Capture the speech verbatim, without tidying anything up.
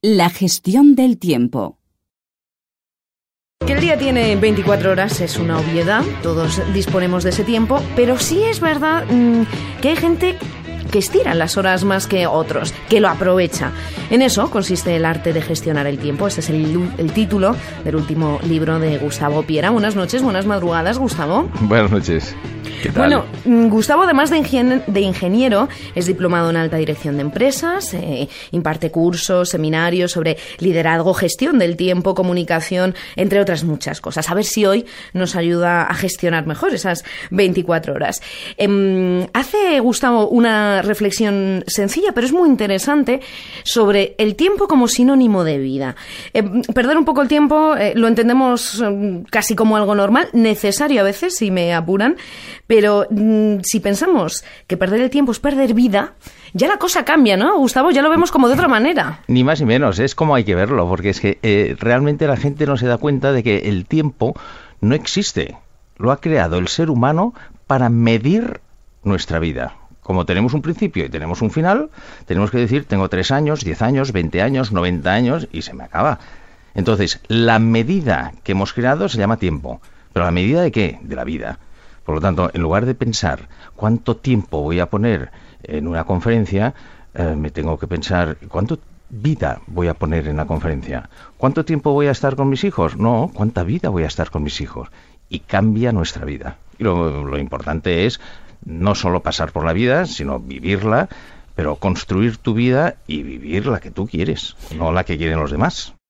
La gestión del tiempo. Que el día tiene veinticuatro horas es una obviedad, todos disponemos de ese tiempo, pero sí es verdad mmm, que hay gente que estira las horas más que otros, que lo aprovecha. En eso consiste el arte de gestionar el tiempo. Este es el, el título del último libro de Gustavo Piera. Buenas noches, buenas madrugadas, Gustavo. Buenas noches. ¿Qué tal? Bueno, Gustavo, además de, ingen- de ingeniero, es diplomado en alta dirección de empresas, eh, imparte cursos, seminarios sobre liderazgo, gestión del tiempo, comunicación, entre otras muchas cosas. A ver si hoy nos ayuda a gestionar mejor esas veinticuatro horas. Eh, hace Gustavo una reflexión sencilla, pero es muy interesante, sobre el tiempo como sinónimo de vida. Eh, perder un poco el tiempo eh, lo entendemos eh, casi como algo normal, necesario a veces, si me apuran, pero mmm, si pensamos que perder el tiempo es perder vida, ya la cosa cambia, ¿no, Gustavo? Ya lo vemos como de otra manera. Ni más ni menos, es como hay que verlo, porque es que eh, realmente la gente no se da cuenta de que el tiempo no existe. Lo ha creado el ser humano para medir nuestra vida. Como tenemos un principio y tenemos un final, tenemos que decir, tengo tres años, diez años, veinte años, noventa años y se me acaba. Entonces, la medida que hemos creado se llama tiempo. ¿Pero la medida de qué? De la vida. Por lo tanto, en lugar de pensar cuánto tiempo voy a poner en una conferencia, eh, me tengo que pensar cuánto vida voy a poner en la conferencia. ¿Cuánto tiempo voy a estar con mis hijos? No, ¿cuánta vida voy a estar con mis hijos? Y cambia nuestra vida. Y lo, lo importante es no solo pasar por la vida, sino vivirla, pero construir tu vida y vivir la que tú quieres, no la que quieren los demás.